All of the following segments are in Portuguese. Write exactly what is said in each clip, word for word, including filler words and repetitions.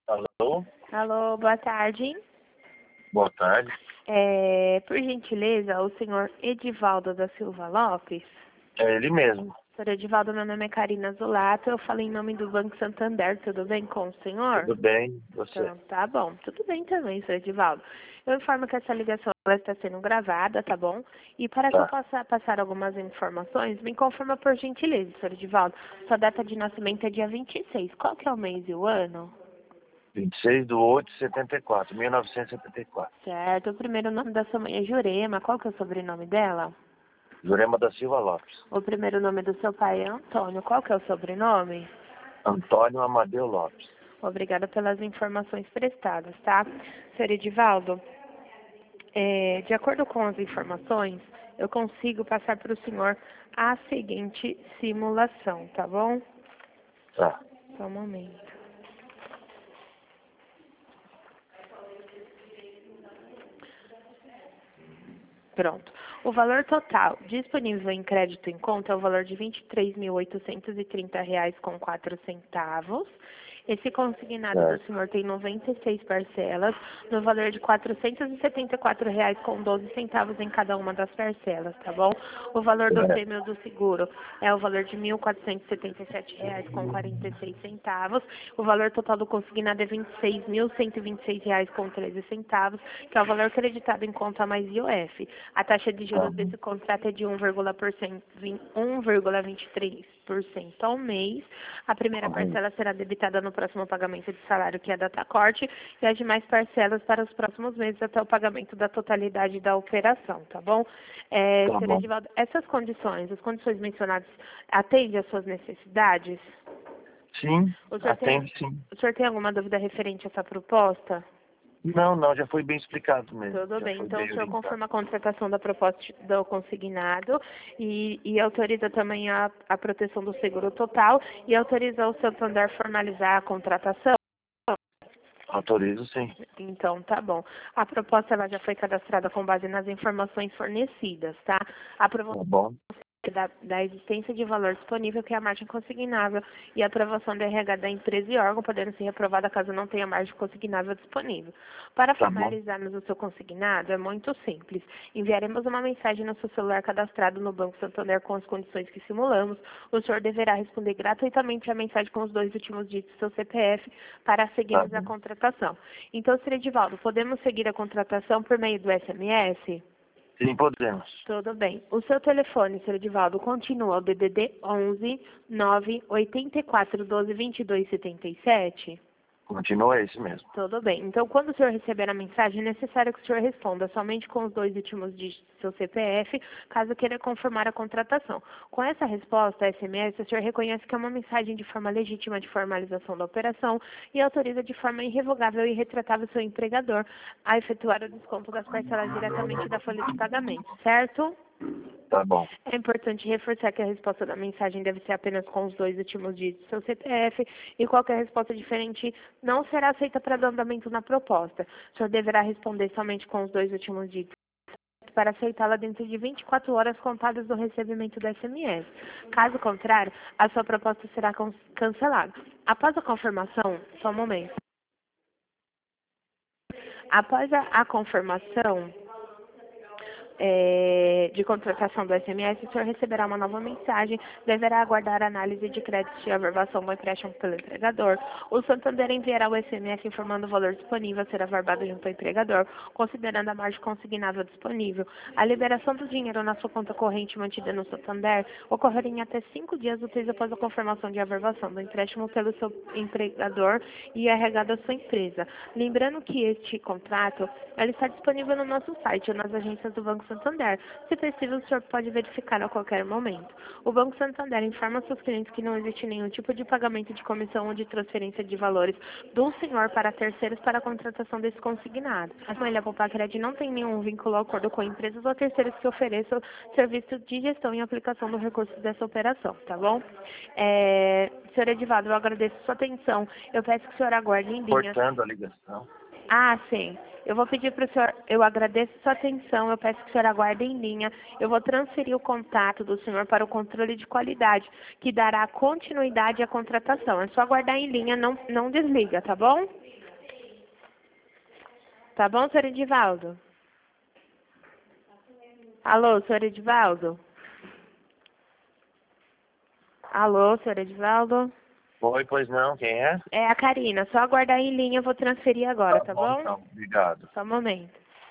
Alô? Alô, boa tarde. Boa tarde. É, por gentileza, o senhor Edivaldo da Silva Lopes? É ele mesmo. Senhor Edivaldo, meu nome é Karina Zulato, eu falo em nome do Banco Santander, tudo bem com o senhor? Tudo bem, você? Então, tá bom, tudo bem também, senhor Edivaldo. Eu informo que essa ligação ela está sendo gravada, tá bom? E para que eu Tá. possa passar algumas informações, me confirma por gentileza, senhor Edivaldo. Sua data de nascimento é dia vinte e seis, qual que é o mês e o ano? vinte e seis de oito de setenta e quatro, mil novecentos e setenta e quatro. Certo, o primeiro nome da sua mãe é Jurema, qual que é o sobrenome dela? Jurema da Silva Lopes. O primeiro nome do seu pai é Antônio. Qual que é o sobrenome? Antônio Amadeu Lopes. Obrigada pelas informações prestadas, tá? Senhor Edivaldo, é, de acordo com as informações, eu consigo passar para o senhor a seguinte simulação, tá bom? Tá. Só um momento. Pronto. O valor total disponível em crédito em conta é o valor de vinte e três mil oitocentos e trinta reais com quatro centavos. Esse consignado do Certo. senhor tem noventa e seis parcelas, no valor de quatrocentos e setenta e quatro reais com doze centavos em cada uma das parcelas, tá bom? O valor do Certo. prêmio do seguro é o valor de mil quatrocentos e setenta e sete reais com quarenta e seis centavos. O valor total do consignado é vinte e seis mil cento e vinte e seis reais com treze centavos, que é o valor acreditado em conta mais I O F. A taxa de Tá. juros desse contrato é de um vírgula vinte e três por cento ao mês. A primeira parcela será debitada no próximo pagamento de salário, que é a data corte, e as demais parcelas para os próximos meses até o pagamento da totalidade da operação, tá bom? É, Tá senhor bom. Edivaldo, essas condições, as condições mencionadas, atendem às suas necessidades? Sim, O senhor tem, atende sim. o senhor tem alguma dúvida referente a essa proposta? Não, não, já foi bem explicado mesmo. Tudo Já bem, foi então o bem senhor orientado. confirma a contratação da proposta do consignado e, e autoriza também a, a proteção do seguro total e autoriza o Santander formalizar a contratação? Autorizo sim. Então, tá bom. A proposta ela já foi cadastrada com base nas informações fornecidas, tá? A Tá bom. da, da existência de valor disponível, que é a margem consignável, e a aprovação do R H da empresa e órgão, podendo ser reprovada caso não tenha margem consignável disponível. Para Tá bom. formalizarmos o seu consignado, é muito simples. Enviaremos uma mensagem no seu celular cadastrado no Banco Santander com as condições que simulamos. O senhor deverá responder gratuitamente a mensagem com os dois últimos dígitos do seu C P F para Tá seguirmos a bom. contratação. Então, senhor Edivaldo, podemos seguir a contratação por meio do S M S? Sim, podemos. Tudo bem. O seu telefone, senhor Edivaldo, continua o D D D onze nove oito quatro um dois dois dois sete sete? Continua esse mesmo. Tudo bem. Então, quando o senhor receber a mensagem, é necessário que o senhor responda somente com os dois últimos dígitos do seu C P F, caso queira confirmar a contratação. Com essa resposta, S M S, o senhor reconhece que é uma mensagem de forma legítima de formalização da operação e autoriza de forma irrevogável e retratável seu empregador a efetuar o desconto das parcelas diretamente da folha de pagamento, certo? Tá bom. É importante reforçar que a resposta da mensagem deve ser apenas com os dois últimos dígitos do seu C P F e qualquer resposta diferente não será aceita para andamento na proposta. O senhor deverá responder somente com os dois últimos dígitos para aceitá-la dentro de vinte e quatro horas contadas do recebimento do S M S. Caso contrário, a sua proposta será can- cancelada. Após a confirmação, só um momento. Após a, a confirmação é, de contratação do S M S, o senhor receberá uma nova mensagem, deverá aguardar a análise de crédito e averbação do empréstimo pelo empregador. O Santander enviará o S M S informando o valor disponível a ser averbado junto ao empregador, considerando a margem consignável disponível. A liberação do dinheiro na sua conta corrente mantida no Santander ocorrerá em até cinco dias úteis após a confirmação de averbação do empréstimo pelo seu empregador e R H da sua empresa. Lembrando que este contrato ele está disponível no nosso site ou nas agências do Banco Santander. Se possível, o senhor pode verificar a qualquer momento. O Banco Santander informa aos seus clientes que não existe nenhum tipo de pagamento de comissão ou de transferência de valores do senhor para terceiros para a contratação desse consignado. A família Poupar Crédito não tem nenhum vínculo ou acordo com empresas ou terceiros que ofereçam serviço de gestão e aplicação do recurso dessa operação, tá bom? É, senhor Edivaldo, eu agradeço a sua atenção. Eu peço que o senhor aguarde em linha. Cortando a ligação. Ah, sim. Eu vou pedir para o senhor, eu agradeço sua atenção, eu peço que o senhor aguarde em linha. Eu vou transferir o contato do senhor para o controle de qualidade, que dará continuidade à contratação. É só aguardar em linha, não, não desliga, tá bom? Tá bom, senhor Edivaldo? Alô, senhor Edivaldo? Alô, senhor Edivaldo? Oi, pois não, quem é? É a Karina, só aguardar em linha, eu vou transferir agora, Tá tá bom, bom? então. Obrigado. Só um momento.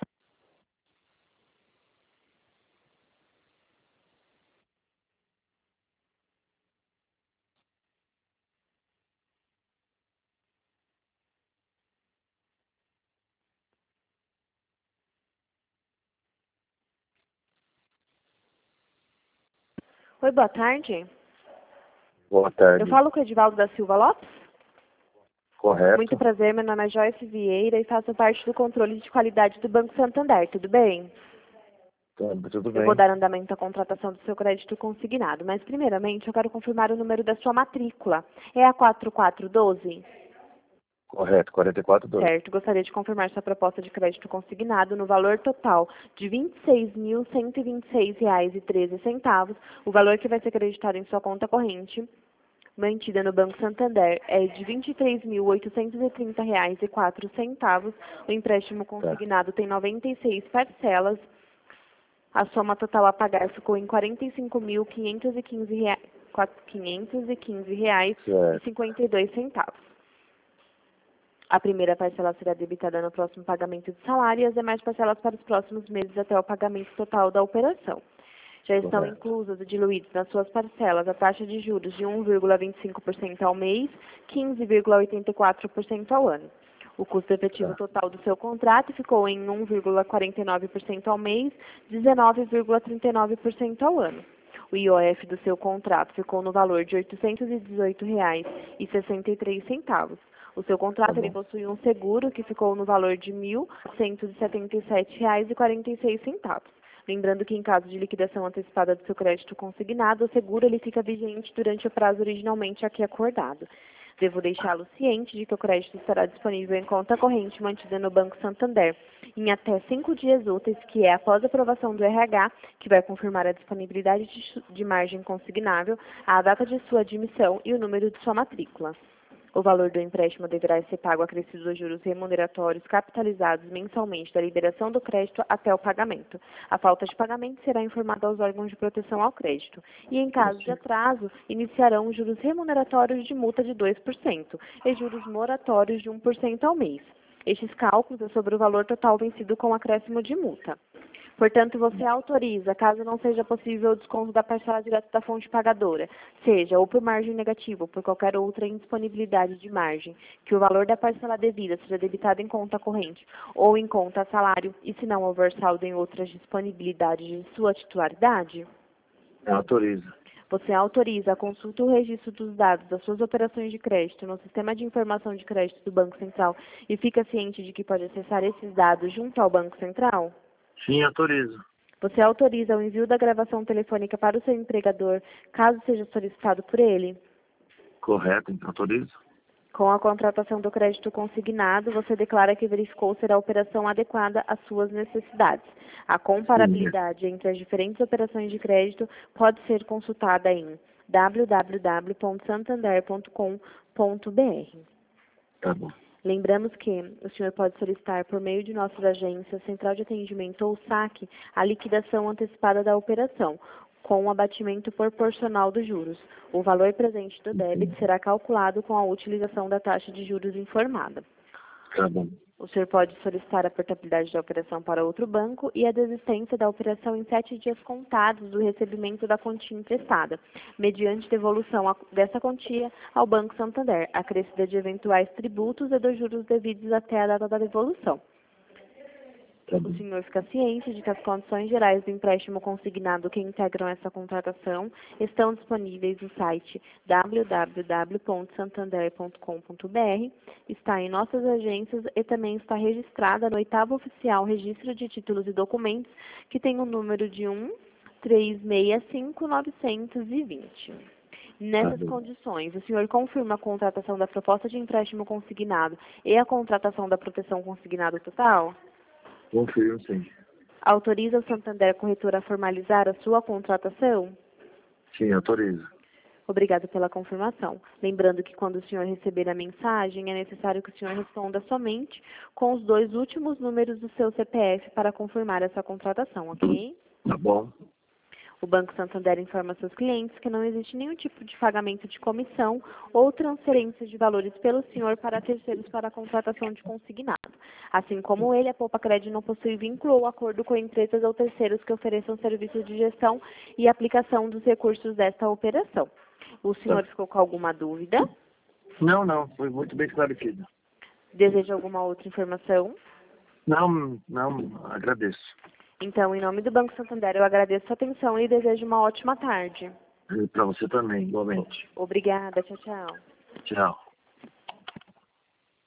Oi, boa tarde. Boa Eu tarde. falo com o Edivaldo da Silva Lopes. Correto? Muito prazer, meu nome é Joyce Vieira e faço parte do controle de qualidade do Banco Santander, tudo bem? Tudo, tudo Eu vou bem. dar andamento à contratação do seu crédito consignado, mas primeiramente eu quero confirmar o número da sua matrícula. É a quatro quatro um dois? Correto, quarenta e quatro, doze. Certo, gostaria de confirmar sua proposta de crédito consignado no valor total de vinte e seis mil cento e vinte e seis reais e treze centavos, o valor que vai ser acreditado em sua conta corrente, mantida no Banco Santander, é de vinte e três mil oitocentos e trinta reais e quatro centavos. O empréstimo consignado tem noventa e seis parcelas. A soma total a pagar ficou em quarenta e cinco mil quinhentos e quinze reais, quinhentos e quinze reais e Certo. cinquenta e dois centavos. A primeira parcela será debitada no próximo pagamento de salário e as demais parcelas para os próximos meses até o pagamento total da operação. Já estão Correto. inclusas e diluídas nas suas parcelas a taxa de juros de um vírgula vinte e cinco por cento ao mês, quinze vírgula oitenta e quatro por cento ao ano. O custo efetivo Tá. total do seu contrato ficou em um vírgula quarenta e nove por cento ao mês, dezenove vírgula trinta e nove por cento ao ano. O I O F do seu contrato ficou no valor de oitocentos e dezoito reais e sessenta e três centavos. O seu contrato Tá ele bom. possui um seguro que ficou no valor de mil cento e setenta e sete reais e quarenta e seis centavos. Lembrando que em caso de liquidação antecipada do seu crédito consignado, o seguro ele fica vigente durante o prazo originalmente aqui acordado. Devo deixá-lo ciente de que o crédito estará disponível em conta corrente mantida no Banco Santander em até cinco dias úteis, que é após a aprovação do R H, que vai confirmar a disponibilidade de, de margem consignável, a data de sua admissão e o número de sua matrícula. O valor do empréstimo deverá ser pago acrescido dos juros remuneratórios capitalizados mensalmente da liberação do crédito até o pagamento. A falta de pagamento será informada aos órgãos de proteção ao crédito. E, em caso de atraso, iniciarão os juros remuneratórios de multa de dois por cento e juros moratórios de um por cento ao mês. Estes cálculos é sobre o valor total vencido com acréscimo de multa. Portanto, você autoriza, caso não seja possível o desconto da parcela direta da fonte pagadora, seja ou por margem negativa ou por qualquer outra indisponibilidade de margem, que o valor da parcela devida seja debitado em conta corrente ou em conta salário, e se não houver saldo em outras disponibilidades de sua titularidade? Autoriza. Você autoriza a consulta e o registro dos dados das suas operações de crédito no Sistema de Informação de Crédito do Banco Central e fica ciente de que pode acessar esses dados junto ao Banco Central? Sim, autorizo. Você autoriza o envio da gravação telefônica para o seu empregador, caso seja solicitado por ele? Correto, então autorizo. Com a contratação do crédito consignado, você declara que verificou ser a operação adequada às suas necessidades. A comparabilidade entre as diferentes operações de crédito pode ser consultada em w w w ponto santander ponto com ponto b r. Tá bom. Lembramos que o senhor pode solicitar, por meio de nossas agências, Central de Atendimento ou saque, a liquidação antecipada da operação, com um abatimento proporcional dos juros. O valor presente do débito será calculado com a utilização da taxa de juros informada. Tá bom. O senhor pode solicitar a portabilidade da operação para outro banco e a desistência da operação em sete dias contados do recebimento da quantia emprestada, mediante devolução dessa quantia ao Banco Santander, acrescida de eventuais tributos e dos juros devidos até a data da devolução. Tá O bom. senhor fica ciente de que as condições gerais do empréstimo consignado que integram essa contratação estão disponíveis no site w w w ponto santander ponto com ponto b r, está em nossas agências e também está registrada no oitavo oficial Registro de Títulos e Documentos, que tem o número de um três seis cinco nove dois zero. Nessas Tá bom. condições, o senhor confirma a contratação da proposta de empréstimo consignado e a contratação da proteção consignado total? Confirmo, sim. Autoriza o Santander Corretora a formalizar a sua contratação? Sim, autorizo. Obrigado pela confirmação. Lembrando que quando o senhor receber a mensagem, é necessário que o senhor responda somente com os dois últimos números do seu C P F para confirmar essa contratação, ok? Tá bom. O Banco Santander informa seus clientes que não existe nenhum tipo de pagamento de comissão ou transferência de valores pelo senhor para terceiros para a contratação de consignado. Assim como ele, a Poupa Cred não possui vínculo ou acordo com empresas ou terceiros que ofereçam serviços de gestão e aplicação dos recursos desta operação. O senhor Tá. ficou com alguma dúvida? Não, não. Foi muito bem esclarecido. Deseja alguma outra informação? Não, não. Agradeço. Então, em nome do Banco Santander, eu agradeço a atenção e desejo uma ótima tarde. E para você também, igualmente. Obrigada, tchau, tchau. Tchau.